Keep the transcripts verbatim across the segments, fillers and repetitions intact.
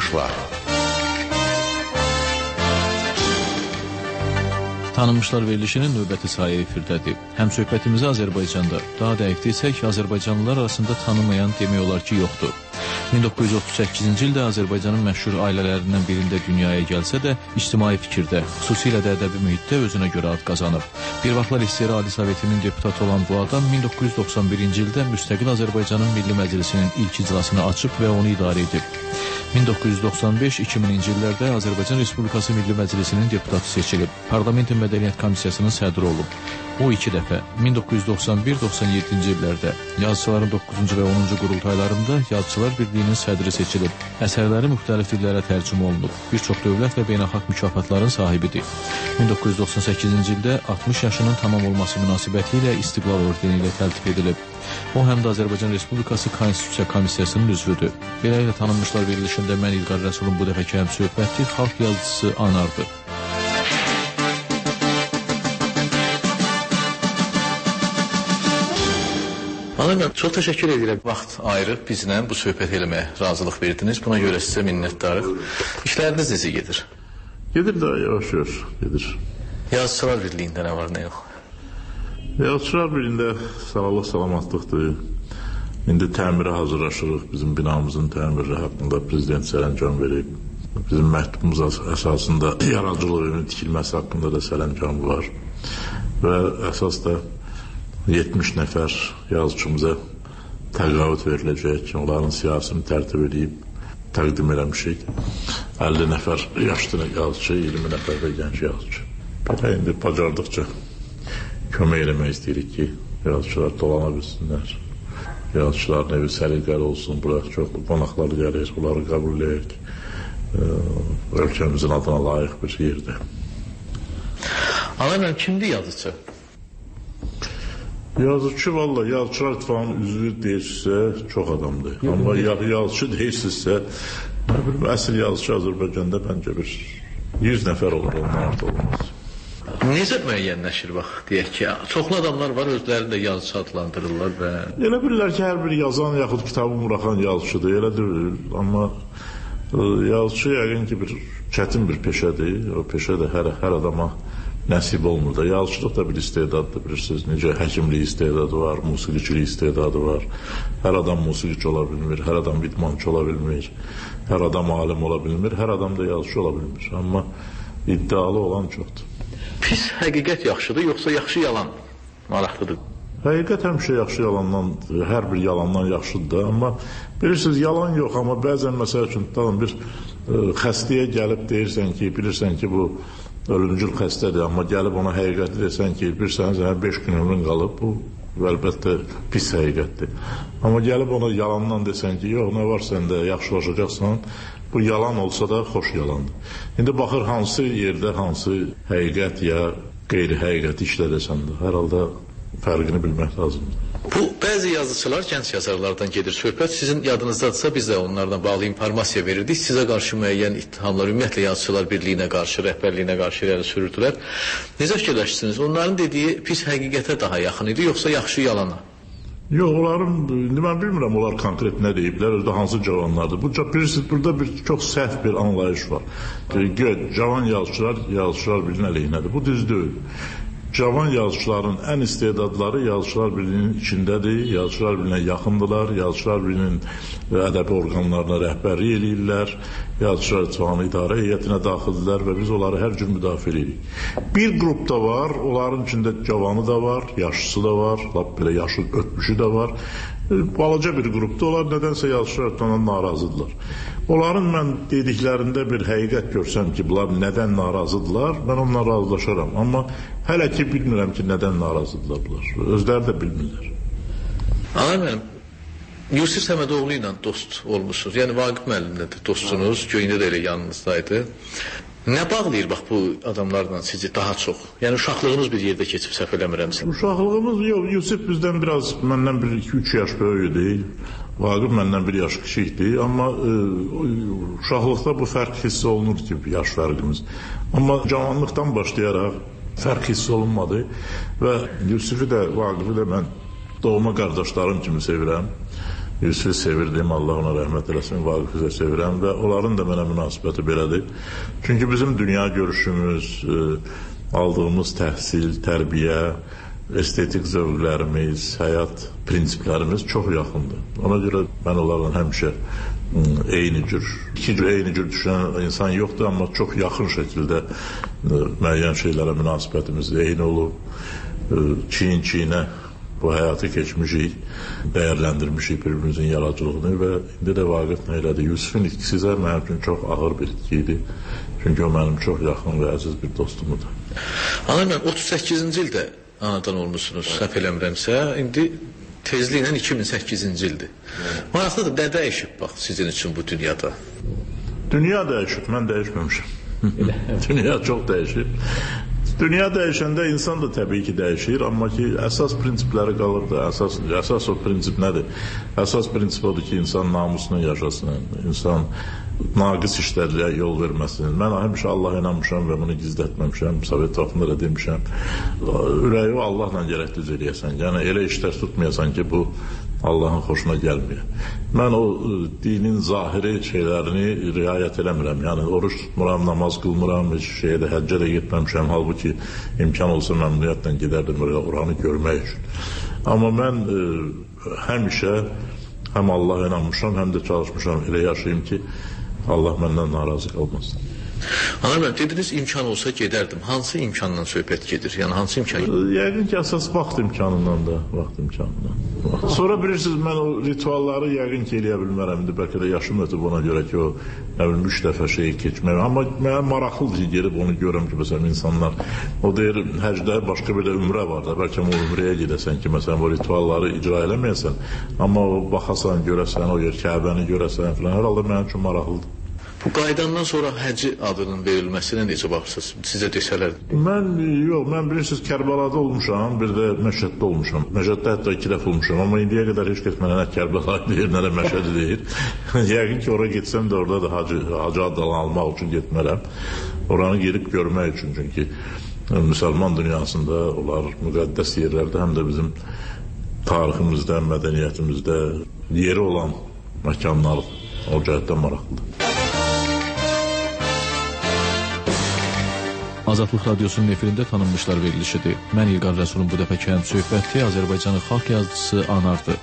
Tanınmışlar. Tanınmışlar verilişinin növbəti sayı efirdədir. Həm söhbətimizi Azərbaycanda, daha dəqiq desək, Azərbaycanlılar arasında tanımayan demək olar ki, yoxdur. min doqquz yüz otuz səkkizinci ildə Azərbaycanın məşhur ailələrindən birində dünyaya gəlsə də, ictimai fikirdə, xüsusilə də ədəbi mühitdə özünə görə ad qazanıb. Bir vaxtlar S S R Ali Sovetinin deputatı olan bu adam min doqquz yüz doxsan birinci ildə müstəqil Azərbaycanın Milli Məclisinin ilk iclasını açıb və onu idarə edib. min doqquz yüz doxsan beş iki mininci illərdə Azərbaycan Respublikası Milli Məclisinin deputatı seçilib. Parlamentin Mədəniyyət Komissiyasının sədri olub. O iki dəfə min doqquz yüz doxsan bir doxsan yeddinci illərdə yazıçıların doqquzuncu və onuncu qurultaylarında Yazıçılar Birliyinin sədri seçilib. Əsərləri müxtəlif dillərə tərcümə olunub. Bir çox dövlət və beynəlxalq mükafatların sahibidir. min doqquz yüz doxsan səkkizinci ildə altmış yaşının tamam olması münasibətilə İstiqlal ordeni ilə təltif edilib. O həm də Azərbaycan Respublikası Konstitusiya Komissiyasının üzvüdür. Beləliklə tanınmışlar verilişində mən İlqar Rəsulun bu dəfəki həm söhbəti xalq yazıçısı Anardır. Anam, çox təşəkkür edirəm. Vaxt ayırıb bizlə bu söhbət eləməyə razılıq verdiniz. Buna görə sizə minnətdarıq. İşləriniz necə gedir? Gedir də yavaş-yavaş gedir. Yazıçılar Birliyində nə var, nə yox? Yazıçılar Birliyində sağlıq, salamatlıqdır. İndi təmirə hazırlaşırıq. Bizim binamızın təmiri haqqında prezident sərəncam verib. Bizim məktubumuz əsasında yaradıcılığının tikilməsi haqqında da sərəncam var. Və əsas da yetmiş nəfər yazıçımıza təqaüd veriləcək. Onların siyasını tərtib edib təqdim eləmişik. əlli nəfər yaşlı yazıcı, iyirmi nəfər də gənc yazıcı. Belə indi bacardıqca kömək eləmək istəyirik ki, yazıcılar dolana bilsinlər. Yazıcıların evi səliqəli olsun. Buraya çox qonaqlar gəlir, onları qəbul edək. Ölkəmizin adına layiq bir yerdir. Anam, kimdir yazıcı? Yazıcı, valla yazıçılar ittifaqının üzvü deyilsə çox adamdır. Yox, amma yazıcı deyilsizsə, əsl yazıcı Azərbaycanda bəncə bir yüz nəfər olur, onun artı olmaz. Necə müəyyənləşir, bax, deyək ki, çoxlu adamlar var, özlərini də yazıcı adlandırırlar və... Elə bilirlər ki, hər bir yazan, yaxud kitabı buraxan yazıcıdır, elə deyil. Amma yazıcı yəqin ki, bir çətin bir peşədir. O peşə də hər, hər adama nəsib olmur da. Yazıçılıq da bir istedaddır, bilirsiniz. Necə həkimlik istedadı var, musiqiçilik istedadı var. Hər adam musiqiçi ola bilmir, hər adam idmançı ola bilmir, hər adam alim ola bilmir, hər adam da yazıcı ola bilmir. Amma iddialı olan çoxdur. Pis həqiqət yaxşıdır, yoxsa yaxşı yalan maraqlıdır? Həqiqət həmişə yaxşı yalandan, hər bir yalandan yaxşıdır da. Amma bilirsiniz, yalan yox, amma bəzən məsəl üçün bir e, xəstəyə gəlib deyirsən ki, bilirsən ki, bu ölümcül xəstədir, amma gəlib ona həqiqəti desən ki, bilirsən, sənə beş gün ömrün qalıb, bu əlbəttə pis həqiqətdir. Amma gəlib ona yalandan desən ki, yox, nə var səndə, yaxşılaşacaqsan, bu yalan olsa da xoş yalandır. İndi baxır, hansı yerdə, hansı həqiqət ya qeyri-həqiqəti işlədəsən də, hər halda fərqini bilmək lazımdır. Bu, bəzi yazıçılar, gənc yazarlardan gedir söhbət. Sizin yadınızdadırsa, biz də onlardan bağlı informasiya verirdik. Sizə qarşı müəyyən ittihamlar, ümumiyyətlə Yazıçılar Birliyinə qarşı, rəhbərliyinə qarşı irəli sürürdülər. Necə fikirləşirsiniz? Onların dediyi pis həqiqətə daha yaxın idi, yoxsa yaxşı yalana? Yox, onların, indi mən bilmirəm, onlar konkret nə deyiblər, özdə hansı cavanlardır. Bu, bilirsiniz, burada bir çox səhv bir anlayış var. Cavan yazıçılar, Yazıçılar Birliyinin əleyhinədir. Bu düz deyil. Cavan yazıçıların ən istedadları Yazıçılar Birliyinin içindədir, Yazıçılar Birliyinə yaxındılar, Yazıçılar Birliyinin ədəbi orqanlarına rəhbərlik eləyirlər, Yazıçılar İttifaqının idarə heyətinə daxildirlər və biz onları hər cür müdafiə edirik. Bir qrup da var, onların içində cavanı da var, yaşlısı da var, lap belə yaşı ötmüşü də var. Balaca bir qrupda onlar nədənsə Yazıçılar İttifaqından narazıdırlar. Onların mən dediklərində bir həqiqət görsəm ki, bunlar nədən narazıdırlar, mən onunla razılaşaram. Amma hələ ki bilmirəm ki, nədən narazıdırlar bunlar. Özləri də bilmirlər. Ana mənim, Yusif Səmədoğlu ilə dost olmuşsunuz. Yəni Vaqif müəllimlə də dostsunuz, Göyündə də elə yanınızdaydı. Nə bağlayır bax bu adamlarla sizi daha çox? Yəni uşaqlığınız bir yerdə keçib, səhv eləmirəmsə. Uşaqlığımız yox, Yusif bizdən biraz, məndən bir iki üç yaş böyük deyil. Vaqif məndən bir yaş kiçikdir, amma e, uşaqlıqda bu fərq hiss olunur ki, yaş fərqimiz. Amma cavanlıqdan başlayaraq fərq hiss olunmadı və Yusifi də, Vaqifi də mən doğma qardaşlarım kimi sevirəm. Yusifi sevirdim, Allah ona rəhmət eləsin, Vaqifi də sevirəm və onların da mənə münasibəti belədir. Çünki bizim dünya görüşümüz, aldığımız təhsil, tərbiyə, estetik zövqlərimiz, həyat prinsiplərimiz çox yaxındır. Ona görə mən onlarla həmişə eyni cür, iki cür eyni cür düşünən insan yoxdur, amma çox yaxın şəkildə müəyyən şeylərə münasibətimiz eyni olub, çiyin-çiyinə bu həyatı keçmişik, dəyərləndirmişik bir-birimizin yaradıcılığını və indi də Vaqif nə elədi? Yusifin itkisi də mənim üçün çox ağır bir itki idi. Çünki o mənim çox yaxın və əziz bir dostumdur. Ana, mən otuz səkkizinci ildə anadan olmuşsunuz, səhv eləmirəmsə, indi tezliklə iki min səkkizinci ildir. Maraqlıdır, nə dəyişib bax sizin üçün bu dünyada? Dünya dəyişib, mən dəyişməmişim. Dünya çox dəyişib. Dünya dəyişəndə insan da təbii ki dəyişir, amma ki əsas prinsipləri qalır da. Əsas, əsas o prinsip nədir? Əsas prinsip odur ki, insan namusla yaşasın, insan naqis işlərlə yol verməsin. Mən həmişə Allaha inanmışam və bunu gizlətməmişəm, Sovet vaxtında da demişəm. Ürəyi Allahla gərək düz eləyəsən. Yəni elə işlər tutmayasan ki, bu Allahın xoşuna gəlmir. Mən o dinin zahiri şeylərini riayət eləmirəm. Yəni oruç tutmuram, namaz qılmıram, heç şeyə də həccə də getməmişəm. Halbuki imkan olsa məmnuniyyətlə gedərdim oranı görmək üçün. Amma mən e, həmişə həm Allaha inanmışam, həm də çalışmışam elə yaşayım ki, Allah məndən narazı qalmasın. Ana, mən dediniz imkan olsa gedərdim. Hansı imkandan söhbət gedir? Yəni hansı imkan? Yəqin ki, əsas vaxt imkanından da, vaxt imkanından. Vaxt. Sonra bilirsiniz, mən o ritualları yəqin ki, eləyə bilmərəm. Bəlkə də yaşım ötüb ona görə ki, o nə bilim, üç dəfə şeyi keçmək. Amma mənə maraqlıdır ki, gelib onu görəm ki, məsələn, insanlar, o deyir, həcdə başqa bir də ümrə var da, bəlkə o ümrəyə gedəsən ki, məsələn, o ritualları icra eləməyəsən, amma o baxasan, görəsən, o yer Kəbəni görəsən filan, hər halda mənim üçün maraqlıdır. Bu qaydandan sonra həcc adının verilməsinə necə baxırsınız? Sizə desələr? Mən, yox, mən bilirsiniz, Kərbəlada olmuşam, bir də Məşəddə olmuşam. Məşəddə hətta iki dəfə olmuşam, amma indiyə qədər heç kəs mənə nə Kərbəla deyir, nə də Məşədi deyir. Yəqin ki, oraya getsəm də orada da hacı, hacı adını almaq üçün getmərəm. Oranı gelib görmək üçün, çünki müsəlman dünyasında onlar müqəddəs yerlərdə, həm də bizim tariximizdə, mədəniyyətimizdə yeri olan məkanlar o cəhətdən maraqlıdır. Azadlıq Radiosunun efirində tanınmışlar verilişidir. Mən İlqar Rəsulun bu dəfəki həm söhbəti Azərbaycanın xalq yazıcısı Anardır.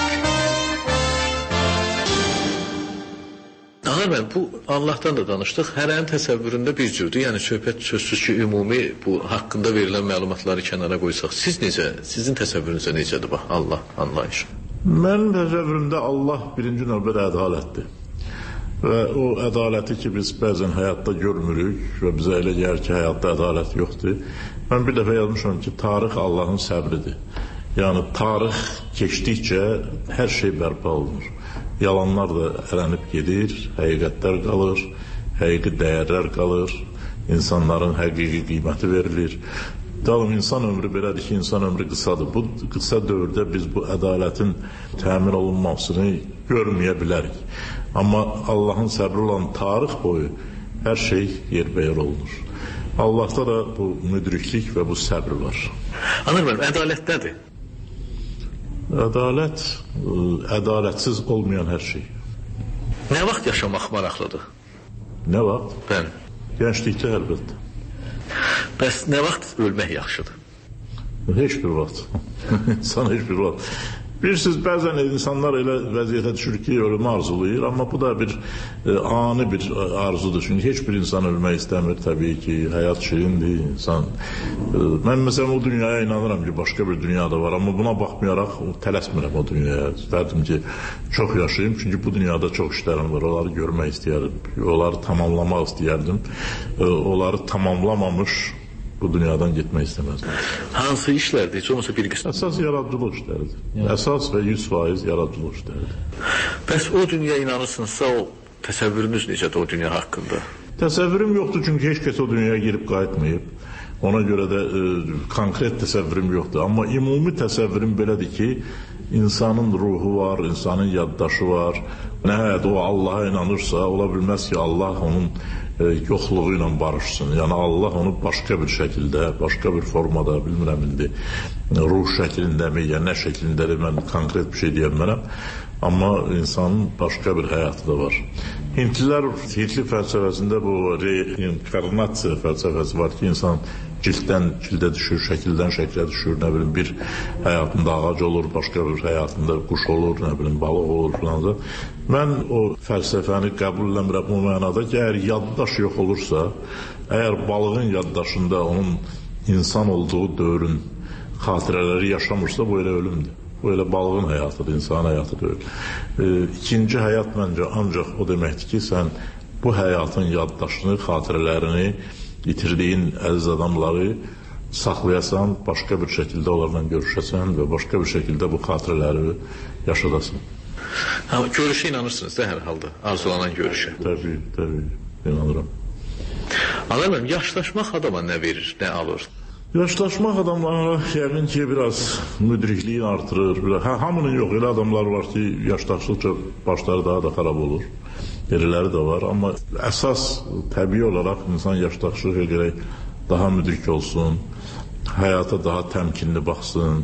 Anar bəy, bu Allahdan da danışdıq. Hərənin təsəvvüründə bir cürdür. Yəni söhbət sözsüz ki, ümumi bu haqqında verilən məlumatları kənara qoysaq. Siz necə, sizin təsəvvürünüzə necədir bax Allah anlayışı? Mənim təsəvvürümdə Allah birinci növbədə ədalətdir. Və o ədaləti ki, biz bəzən həyatda görmürük və bizə elə gəlir ki, həyatda ədalət yoxdur. Mən bir dəfə yazmışam ki, tarix Allahın səbridir. Yəni, tarix keçdikcə hər şey bərpa olunur. Yalanlar da ələnib gedir, həqiqətlər qalır, həqiqi dəyərlər qalır, insanların həqiqi qiyməti verilir. Dalım, insan ömrü belədir ki, insan ömrü qısadır. Bu qısa dövrdə biz bu ədalətin təmin olunmasını görməyə bilərik. Amma Allahın səbri olan tarix boyu hər şey yerbəyer olunur. Allahda da bu müdriklik və bu səbr var. Anar bəy, ədalət nədir? Ədalət, ədalətsiz olmayan hər şey. Nə vaxt yaşamaq maraqlıdır? Nə vaxt? Bəli. Gənclikdə əlbəttə. Bəs nə vaxt ölmək yaxşıdır? Heç bir vaxt. İnsan heç bir vaxt. Bilirsiniz, bəzən insanlar elə vəziyyətə düşür ki, ölümü arzulayır, amma bu da bir e, ani bir arzudur. Çünki heç bir insan ölmək istəmir, təbii ki, həyat şirindir, insan. E, mən məsələn o dünyaya inanıram ki, başqa bir dünyada var, amma buna baxmayaraq tələsmirəm o dünyaya. İstərdim ki, çox yaşayayım, çünki bu dünyada çox işlərim var, onları görmək istəyərdim, onları tamamlamaq istəyərdim, e, onları tamamlamamış bu dünyadan getmək istəməzdim. Hansı işlərdir? Heç olmasa bir qism. Əsas yaradıcılıq işləridir. Yəni. Əsas və yüz faiz yaradıcılıq işləridir. Bəs o dünyaya inanırsınızsa, o təsəvvürünüz necədir o dünya haqqında? Təsəvvürüm yoxdur, çünki heç kəs o dünyaya girib qayıtmayıb. Ona görə də e, konkret təsəvvürüm yoxdur. Amma ümumi təsəvvürüm belədir ki, insanın ruhu var, insanın yaddaşı var. Nəhayət o Allaha inanırsa, ola bilməz ki, Allah onun e, yoxluğu ilə barışsın. Yəni Allah onu başqa bir şəkildə, başqa bir formada, bilmirəm indi, ruh şəklindəmi, ya nə şəklindədir, mən konkret bir şey deyəmərəm. Amma insanın başqa bir həyatı da var. Hintlilər, Hintli fəlsəfəsində bu reinkarnasiya fəlsəfəsi var ki, insan cilddən cildə düşür, şəkildən şəklə düşür, nə bilim, bir həyatında ağac olur, başqa bir həyatında quş olur, nə bilim, balıq olur filan da. Mən o fəlsəfəni qəbul eləmirəm o mənada ki, əgər yaddaş yox olursa, əgər balığın yaddaşında onun insan olduğu dövrün xatirələri yaşamırsa, bu elə ölümdür. Bu elə balığın həyatıdır, insan həyatı deyil. E, ikinci həyat məncə ancaq o deməkdir ki, sən bu həyatın yaddaşını, xatirələrini, itirdiyin əziz adamları saxlayasan, başqa bir şəkildə onlarla görüşəsən və başqa bir şəkildə bu xatirələri yaşadasan. Ha, görüşə inanırsınız da hər halda, arzulanan görüşə. Təbii, təbii, inanıram. Anlarım, yaşlaşmaq adama nə verir, nə alır? Yaşlaşmaq adamlara yəqin ki, biraz müdrikliyi artırır. Biraz, hə, hamının yox, elə adamlar var ki, yaşlaşdıqca başları daha da xarab olur. Yerləri də var, amma əsas təbii olaraq insan yaşlaşdıqca gərək daha müdrik olsun, həyata daha təmkinli baxsın,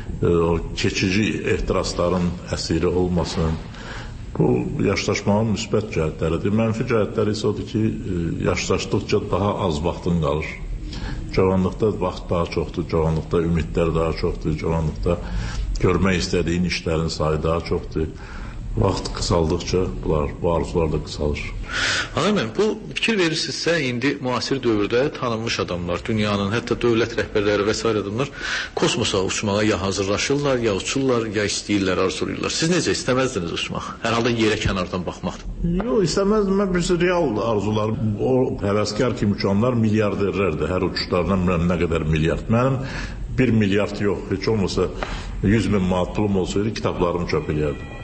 o keçici ehtirasların əsiri olmasın. Bu, yaşlaşmağın müsbət cəhətləridir. Mənfi cəhətləri isə odur ki, yaşlaşdıqca daha az vaxtın qalır. Cavanlıqda vaxt daha çoxdur, cavanlıqda ümidlər daha çoxdur, cavanlıqda görmək istədiyin işlərin sayı daha çoxdur. Vaxt qısaldıqca bunlar, bu arzular da qısalır. Anam, bu fikir verirsinizsə, indi müasir dövrdə tanınmış adamlar, dünyanın, hətta dövlət rəhbərləri və s. adamlar kosmosa uçmağa ya hazırlaşırlar, ya uçurlar, ya istəyirlər, arzulayırlar. Siz necə istəməzdiniz uçmaq? Hər halda yerə kənardan baxmaqdır. Yox, istəməzdim. Mən birisi real arzular. O həvəskar kimi uçanlar milyarderlərdir. Hər uçuşlardan bilməm nə qədər milyard. Mənim bir milyard yox, heç olmasa yüz min manat pulum olsaydı kitablarımı çöp eləyərdim.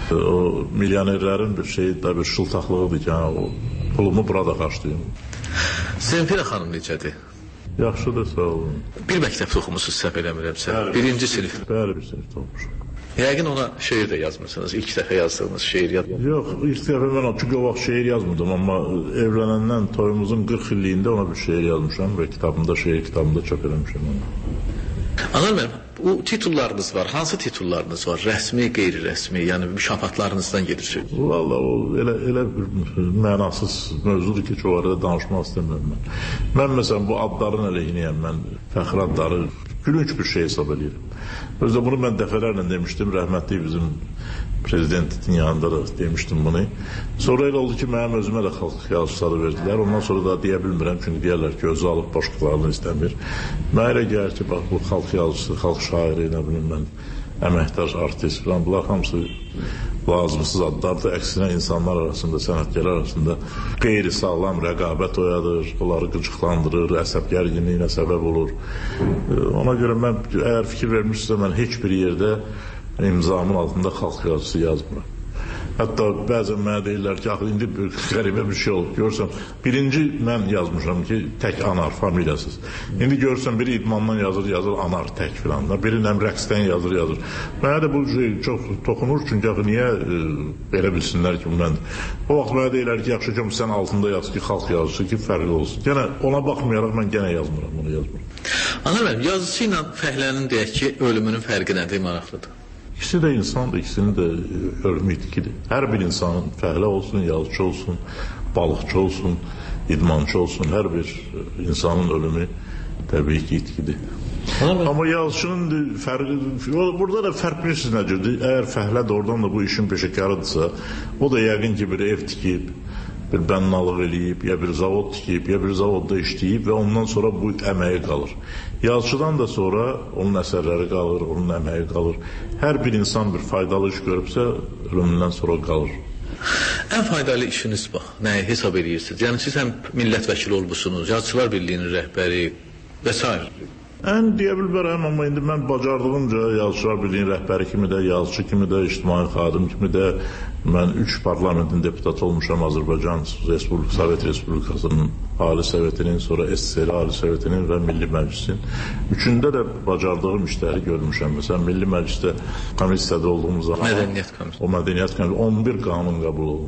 O milyonerlərin bir şeyi də bir şıltaqlığıdır ki, o pulumu burada xarclayım. Zemfira xanım necədir? Yaxşıdır, sağ olun. Bir məktəbdə oxumusunuz, səhv eləmirəmsə. Birinci sinif. Bəli, bir sinifdə oxumuşum. Yəqin ona şeir də yazmırsınız, ilk dəfə yazdığınız şeir yazmırsınız. Yox, ilk dəfə mən o, çünki o vaxt şeir yazmırdım, amma evlənəndən toyumuzun qırx illiyində ona bir şeir yazmışam və kitabımda, şeir kitabımda çöp eləmişəm onu. Anlar mənim, bu titullarınız var, hansı titullarınız var? Rəsmi, qeyri-rəsmi, yəni mükafatlarınızdan gedir. Valla o elə, elə bir mənasız mövzudur ki, çox arada danışmaq istəmirəm mən. Mən məsələn bu adların əleyhinəyəm, mən fəxr adları gülünç bir şey hesab edirəm. Özdə bunu mən dəfələrlə demişdim, rəhmətli bizim prezidentin yanında da demişdim bunu. Sonra elə oldu ki, mənim özümə də xalq yazıçıları verdilər. Ondan sonra da deyə bilmirəm, çünki deyərlər ki, özü alıb başqalarını istəmir. Mənə elə gəlir ki, bax, bu xalq yazıçısı, xalq şairi, nə bilim mən, əməkdaş, artist falan, bunlar hamısı lazımsız adlardır. Əksinə insanlar arasında, sənətkarlar arasında qeyri-sağlam rəqabət oyadır, onları qıcıqlandırır, əsəb gərginliyinə səbəb olur. Ona görə mən, əgər fikir vermişsinizsə, mən heç bir yerdə imzamın altında xalq yazısı yazmıram. Hətta bəzən mənə deyirlər ki, axı, indi qəribə bir şey olub. Görsəm, birinci mən yazmışam ki, tək anar, familiyasız. İndi görsəm, biri idmandan yazır, yazır, anar tək filan da. Biri nəm rəqsdən yazır, yazır. Mənə də bu şey çox toxunur, çünki axı, niyə e, belə bilsinlər ki, mən. O vaxt mənə deyirlər ki, yaxşı ki, sən altında yaz ki, xalq yazısı ki, fərqli olsun. Yenə ona baxmayaraq mən genə yazmıram, onu yazmıram. Anlar mənim, yazısı ilə fəhlənin deyək ki, ölümünün fərqi nədir, maraqlıdır? İkisi də insandır, ikisinin də ölümü itkidir. Hər bir insanın fəhlə olsun, yazıcı olsun, balıqçı olsun, idmançı olsun, hər bir insanın ölümü təbii ki, itkidir. Amma yazıcının fərqi, burada da fərq bilirsiniz necədir? Əgər fəhlə də oradan da bu işin peşəkarıdırsa, o da yəqin ki, bir ev tikib, bir bennalıq eləyib, ya bir zavod tikib, ya bir zavodda işləyib və ondan sonra bu əməyi qalır. Yazıcıdan da sonra onun əsərləri qalır, onun əməyi qalır. Hər bir insan bir faydalı iş görübsə, ölümündən sonra qalır. Ən faydalı işiniz bax, nəyi hesab edirsiniz? Yəni siz həm millət vəkili olmuşsunuz, Yazıçılar Birliyinin rəhbəri və s. Ən deyə bilmərəm, amma indi mən bacardığımca Yazıçılar Birliyinin rəhbəri kimi də, yazıcı kimi də, ictimai xadim kimi də mən üç parlamentin deputatı olmuşam Azərbaycan Respublik, Sovet Respublikasının Ali Sovetinin, sonra S S R Ali Sovetinin və Milli Məclisin. Üçündə də bacardığım işləri görmüşəm. Məsələn, Milli Məclisdə komissiyada olduğumuz zaman Mədəniyyət komissiyası. O mədəniyyət komissiyası on bir qanun qəbul olundu.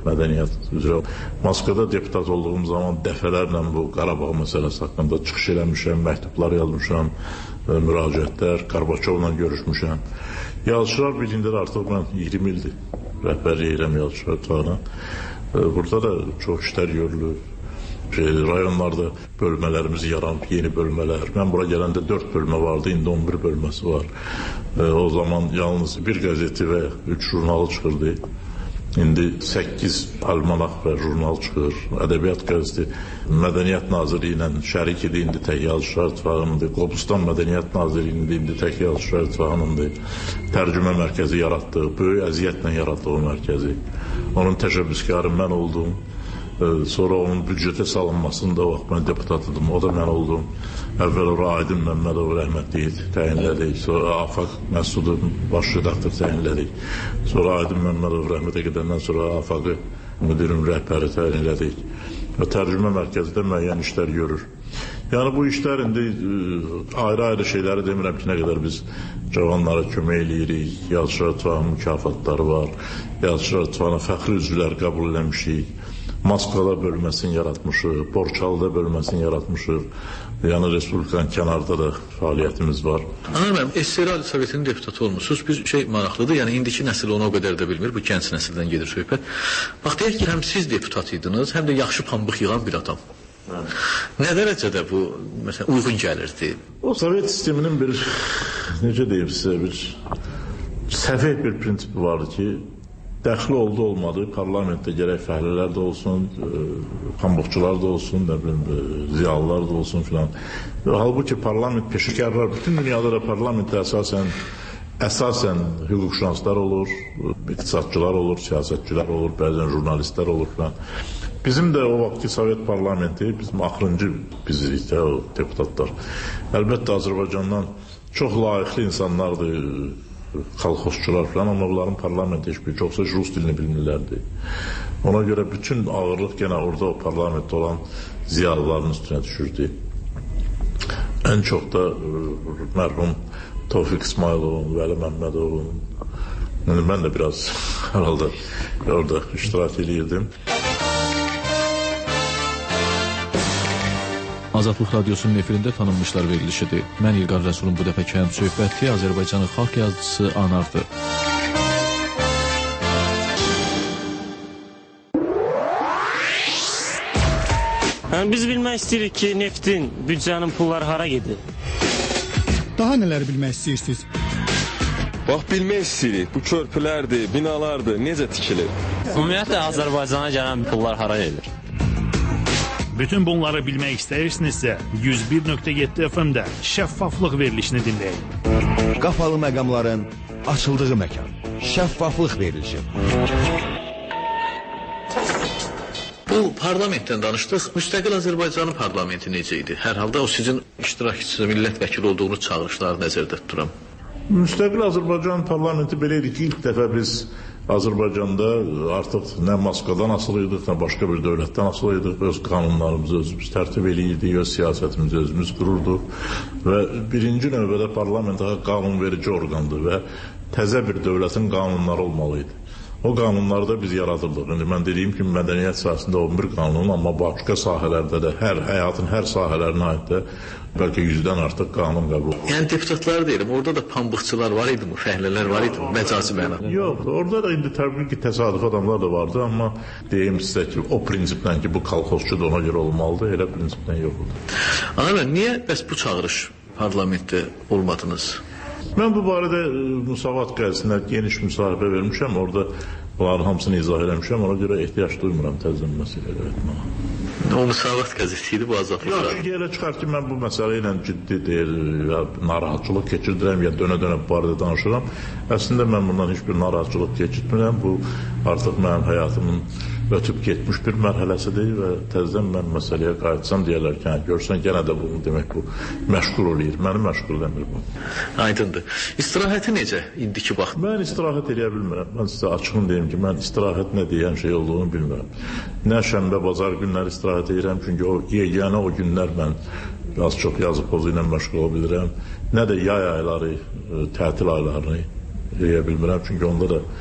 mədəniyyət üzrə. Moskvada deputat olduğum zaman dəfələrlə bu Qarabağ məsələsi haqqında çıxış eləmişəm, məktublar yazmışam, müraciətlər, Qarbaçovla görüşmüşəm. Yazıçılar Birliyində artıq mən iyirmi ildir rəhbərlik edirəm yazıçılar İttifaqına. Burada da çox işlər görülür. Şey, rayonlarda bölmələrimizi yaranıb, yeni bölmələr. Mən bura gələndə dörd bölmə vardı, indi on bir bölməsi var. E, o zaman yalnız bir qəzeti və üç jurnalı çıxırdı. İndi səkkiz almanaq və jurnal çıxır. Ədəbiyyat qəzeti Mədəniyyət Nazirliyi ilə şərik idi, indi tək yazıçılar İttifaqınındır. Qobustan Mədəniyyət Nazirliyinin indi tək yazıçılar İttifaqınındır. Tərcümə mərkəzi yaratdıq, böyük əziyyətlə yaratdıq o mərkəzi. Onun təşəbbüskarı mən oldum. Sonra onun büdcete salınmasında o vaxt mən deputat idim, o da mən oldum. Əvvəl ora Aydın Məmmədov rəhmətliyi təyinlədik, sonra Afaq Məsudov baş redaktor təyinlədik. Sonra Aydın Məmmədov rəhmətə gedəndən sonra Afaqı müdirin rəhbəri təyinlədik. Və tərcümə mərkəzində müəyyən işlər görür. Yəni bu işlər indi ayrı-ayrı şeyləri demirəm ki, nə qədər biz cavanlara kömək eləyirik, yazıçılar İttifaqının mükafatları var, yazıçılar İttifaqına fəxri üzvlər qəbul eləmişik. Moskvada bölməsini yaratmışıq, Borçalıda bölməsini yaratmışıq. Yəni Respublikanın kənarda da fəaliyyətimiz var. Anam, S S R Ali Sovetinin deputatı olmuşsunuz. Bir şey maraqlıdır. Yəni indiki nəsil onu o qədər də bilmir. Bu gənc nəsildən gedir söhbət. Bax deyək ki, həm siz deputat idiniz, həm də yaxşı pambıq yığan bir adam. Hə. Nə dərəcədə bu məsələn uyğun gəlirdi? O Sovet sisteminin bir necə deyim sizə bir səfeh bir prinsipi vardı ki, dəxli oldu olmadı, parlamentdə gərək fəhlələr də olsun, e, pambıqçılar da olsun, nə bilim, e, ziyalılar da olsun filan. Halbuki parlament peşəkarlar, bütün dünyada da parlamentdə əsasən əsasən hüquqşünasslar olur, iqtisadçılar olur, siyasətçilər olur, bəzən jurnalistlər olur filan. Bizim də o vaxtki Sovet parlamenti, bizim axırıncı bizirik də o deputatlar. Əlbəttə Azərbaycandan çox layiqli insanlardır, kolxozçular falan, amma onların parlament heç bir çoxsa rus dilini bilmirlərdi. Ona görə bütün ağırlıq gene orada o parlamentdə olan ziyalıların üstünə düşürdü. En çok da mərhum Tofiq İsmayılovun, Vəli Məmmədovun, yani ben de biraz herhalde orada iştirak ediyordum. Azadlıq Radyosunun efirində tanınmışlar verilişidir. Mən İlqar Rəsulun bu dəfəki həm söhbəti Azərbaycanın xalq yazıcısı Anardır. Yəni, biz bilmək istəyirik ki, neftin, büdcənin pulları hara gedir? Daha nələr bilmək istəyirsiniz? Bax, bilmək istəyirik, bu körpülərdir, binalardır, necə tikilir? Ümumiyyətlə, Azərbaycana gələn pullar hara gedir? Bütün bunları bilmək istəyirsinizsə, yüz bir nöqtə yeddi F M-də şəffaflıq verilişini dinləyin. Qapalı məqamların açıldığı məkan. Şəffaflıq verilişi. Bu parlamentdən danışdıq. Müstəqil Azərbaycanın parlamenti necə idi? Hər halda o sizin iştirakçısı, millət vəkili olduğunuz çağırışları nəzərdə tuturam. Müstəqil Azərbaycan parlamenti belə idi ki, ilk dəfə biz Azərbaycanda artıq nə Moskvadan asılı idik, nə başqa bir dövlətdən asılı idik. Öz qanunlarımızı özümüz tərtib eləyirdik, öz siyasətimizi özümüz qururduq. Və birinci növbədə parlament daha qanunverici orqandır və təzə bir dövlətin qanunları olmalı idi. O qanunları da biz yaradırdıq. Yəni, mən dediyim kimi mədəniyyət sahəsində on bir qanun, amma başqa sahələrdə də, hər həyatın hər sahələrinə aid də bəlkə yüzdən artıq qanun qəbul olunur. Yəni deputatları deyirəm, orada da pambıqçılar var idi mi, fəhlələr var idi mi, məcazi mənada? Yox, orada da indi təbii ki, təsadüf adamlar da vardı, amma deyim sizə ki, o prinsipdən ki, bu kolxozçu da ona görə olmalıdır, elə prinsipdən yox oldu. Ana, niyə bəs bu çağırış parlamentdə olmadınız? Mən bu barədə Müsavat qəzetində geniş müsahibə vermişəm, orada bunların hamısını izah eləmişəm, ona görə ehtiyac duymuram təzədən məsələyə etməyə. O Müsavat qəzeti idi bu azadlıqlar. Yox, çünki elə çıxar ki, mən bu məsələ ilə ciddi deyil, ya narahatçılıq keçirdirəm, ya dönə-dönə bu barədə danışıram. Əslində mən bundan heç bir narahatçılıq keçirtmirəm, bu artıq mənim həyatımın ötüb getmiş bir mərhələsidir və təzədən mən məsələyə qayıtsam deyərlər ki, görsən yenə də bunu demək bu məşğul olur. Məni məşğul eləmir bu. Aydındır. İstirahəti necə indiki vaxt? Mən istirahət eləyə bilmirəm. Mən sizə açığın deyim ki, mən istirahət nə deyən şey olduğunu bilmirəm. Nə şənbə, bazar günləri istirahət edirəm, çünki o yeganə o günlər mən az çox yazı pozu ilə məşğul ola bilirəm. Nə də yay ayları, tətil aylarını eləyə bilmirəm, çünki onda da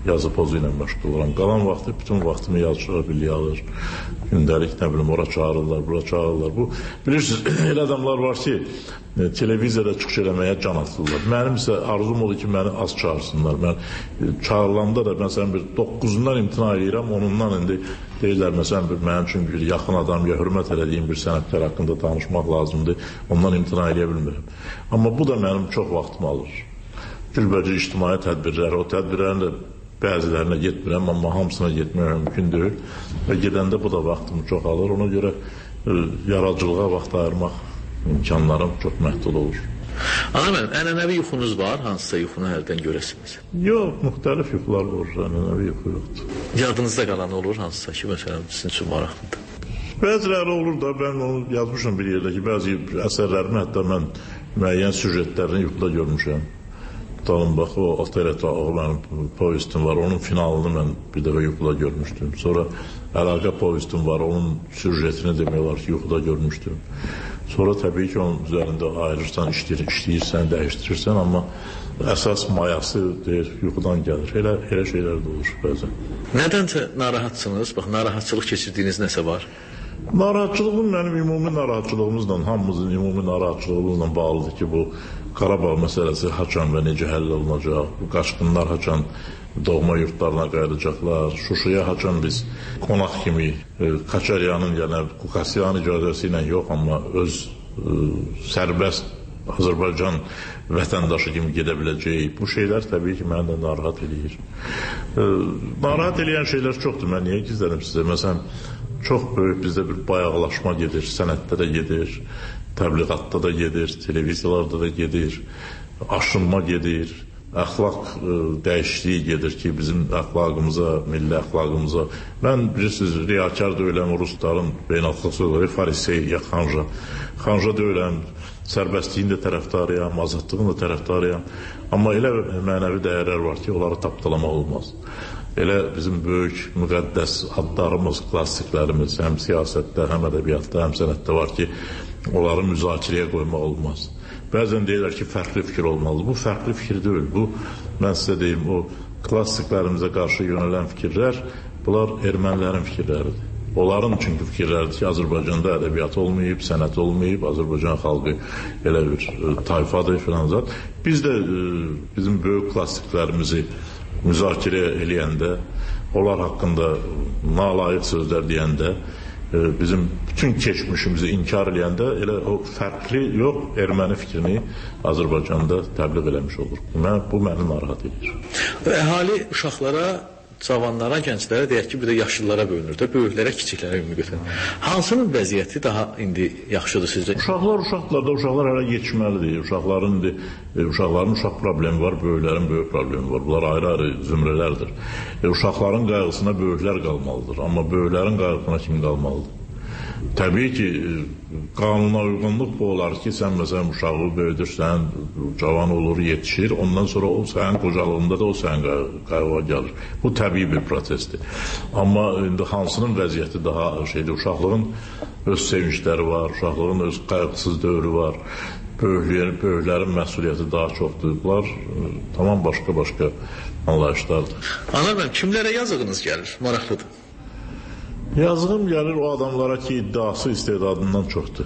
yazı pozu ilə məşğul olan. Qalan vaxtı bütün vaxtımı yazıçılar birliyi alır. Gündəlik, nə bilim, ora çağırırlar, bura çağırırlar. Bu, bilirsiniz, elə adamlar var ki, e, televiziyada çıxış eləməyə can atırlar. Mənim isə arzum olur ki, məni az çağırsınlar. Mən e, çağırılanda da məsələn bir doqquzundan imtina edirəm, onundan indi deyirlər, məsələn, bir, mənim üçün bir yaxın adam ya hörmət elədiyim bir sənətkar haqqında danışmaq lazımdır, ondan imtina edə bilmirəm. Amma bu da mənim çox vaxtımı alır. Cürbəcə ictimai tədbirlər, o tədbirlərin də bəzilərinə getmirəm, amma hamısına getmək mümkün deyil. Və gedəndə bu da vaxtımı çox alır. Ona görə e, yaradıcılığa vaxt ayırmaq imkanlarım çox məhdud olur. Ana mənim, ənənəvi yuxunuz var? Hansısa yuxunu hərdən görəsiniz? Yox, müxtəlif yuxular olur, ənənəvi yuxu yoxdur. Yadınızda qalan olur hansısa ki, məsələn, sizin üçün maraqlıdır? Bəziləri olur da, mən onu yazmışam bir yerdə ki, bəzi əsərlərimi hətta mən müəyyən süjetlərini yuxuda görmüşəm. Tutalım, bax, o operetta oğlan povestim var, onun finalını mən bir dəfə yuxuda görmüşdüm. Sonra əlaqə povestim var, onun süjetini demək olar ki, yuxuda görmüşdüm. Sonra təbii ki, onun üzərində ayırırsan, işləyir, işləyirsən, dəyişdirirsən, amma əsas mayası deyir, yuxudan gəlir. Elə, elə şeylər də olur bəzən. Nədənsə narahatsınız? Bax, narahatçılıq keçirdiyiniz nəsə var? Narahatçılığım mənim ümumi narahatçılığımızla, hamımızın ümumi narahatçılığımızla bağlıdır ki, bu Qarabağ məsələsi haçan və necə həll olunacaq, bu qaçqınlar haçan doğma yurtlarına qayıdacaqlar, Şuşaya haçan biz qonaq kimi e, Kaçaryanın, yəni Kukasyanın icazəsi ilə yox, amma öz e, sərbəst Azərbaycan vətəndaşı kimi gedə biləcəyik. Bu şeylər təbii ki, məni də narahat edir. E, narahat edən şeylər çoxdur, mən niyə gizlədim sizə? Məsələn, çox böyük bizdə bir bayaqlaşma gedir, sənətdə də gedir, təbliğatda da gedir, televiziyalarda da gedir, aşınma gedir, əxlaq e, dəyişikliyi gedir ki, bizim əxlaqımıza, milli əxlaqımıza. Mən bilirsiniz, riyakar deyiləm, rusların beynəlxalq sözləri farisey ya xanja. Xanja deyiləm, sərbəstliyin də tərəfdarıyam, azadlığın da tərəfdarıyam. Amma elə mənəvi dəyərlər var ki, onları tapdalamaq olmaz. Elə bizim böyük müqəddəs adlarımız, klassiklərimiz həm siyasətdə, həm ədəbiyyatda, həm sənətdə var ki, onları müzakirəyə qoymaq olmaz. Bəzən deyirlər ki, fərqli fikir olmalıdır. Bu fərqli fikir deyil. Bu, mən sizə deyim, o klassiklərimizə qarşı yönələn fikirlər, bunlar ermənilərin fikirləridir. Onların çünki fikirləridir ki, Azərbaycanda ədəbiyyat olmayıb, sənət olmayıb, Azərbaycan xalqı elə bir e, tayfadır filan zat. Biz də e, bizim böyük klassiklərimizi müzakirə eləyəndə, onlar haqqında nalayiq sözlər deyəndə, e, bizim bütün keçmişimizi inkar eləyəndə elə o fərqli yox, erməni fikrini Azərbaycanda təbliğ eləmiş olur. Mən, bu məni narahat edir. Əhali uşaqlara, cavanlara, gənclərə, deyək ki, bir də yaşlılara bölünür də, böyüklərə, kiçiklərə ümumi. Hansının vəziyyəti daha indi yaxşıdır sizcə? Uşaqlar uşaqlar da, uşaqlar hələ yetişməlidir. Uşaqların indi, e, uşaqların uşaq problemi var, böyüklərin böyük problemi var. Bunlar ayrı-ayrı zümrələrdir. E, uşaqların qayğısına böyüklər qalmalıdır, amma böyüklərin qayğısına kim qalmalıdır? Təbii ki, qanuna uyğunluq bu olar ki, sən məsələn uşağı böyüdürsən, cavan olur, yetişir, ondan sonra o sənin qocalığında da o sənin qayğıya gəlir. Bu təbii bir prosesdir. Amma indi hansının vəziyyəti daha şeydir, uşaqlığın öz sevincləri var, uşaqlığın öz qayğısız dövrü var, böyüklərin, böyüklərin məsuliyyəti daha çoxdur. Bunlar tamam başqa-başqa anlayışlardır. Anlar, kimlərə yazığınız gəlir? Maraqlıdır. Yazığım gəlir o adamlara ki, iddiası istedadından çoxdur.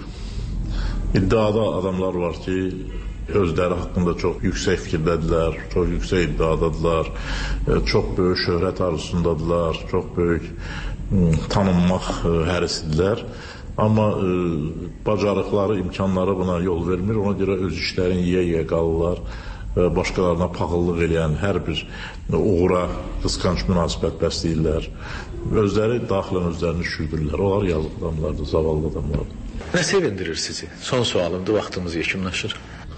İddiada adamlar var ki, özləri haqqında çox yüksək fikirdədirlər, çox yüksək iddiadadılar, çox böyük şöhrət arzusundadılar, çox böyük tanınmaq hərisidirlər. Amma e, bacarıqları, imkanları buna yol vermir, ona görə öz işlərini yiyə-yiyə qalırlar. Başqalarına paxıllıq eləyən hər bir uğura qısqanc münasibət bəsləyirlər. Özləri daxilən özlərini düşürdürlər. Onlar yazıq adamlardır, zavallı adamlardır. Nə sevindirir sizi? Son sualımdır, vaxtımız yekunlaşır.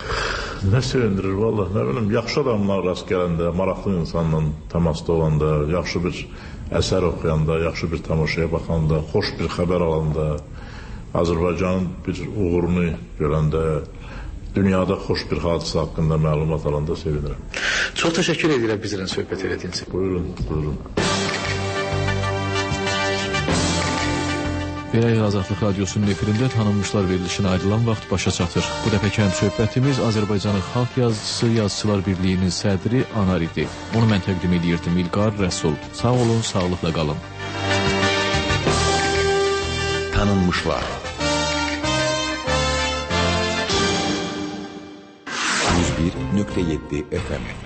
Nə sevindirir, vallahi, nə bilim, yaxşı adamlar rast gələndə, maraqlı insanla təmasda olanda, yaxşı bir əsər oxuyanda, yaxşı bir tamaşaya baxanda, xoş bir xəbər alanda, Azərbaycanın bir uğurunu görəndə, dünyada xoş bir hadisə haqqında məlumat alanda sevinirəm. Çox təşəkkür edirəm bizlə söhbət elədiyiniz üçün. Buyurun, buyurun. Belə Azadlıq Radiosunun efirində tanınmışlar verilişinə ayrılan vaxt başa çatır. Bu dəfəki həm söhbətimiz Azərbaycanın Xalq Yazıçısı Yazıçılar Birliyinin sədri Anar idi. Onu mən təqdim edirdim İlqar Rəsul. Sağ olun, sağlıqla qalın. Tanınmışlar. yüz bir nöqtə yeddi F M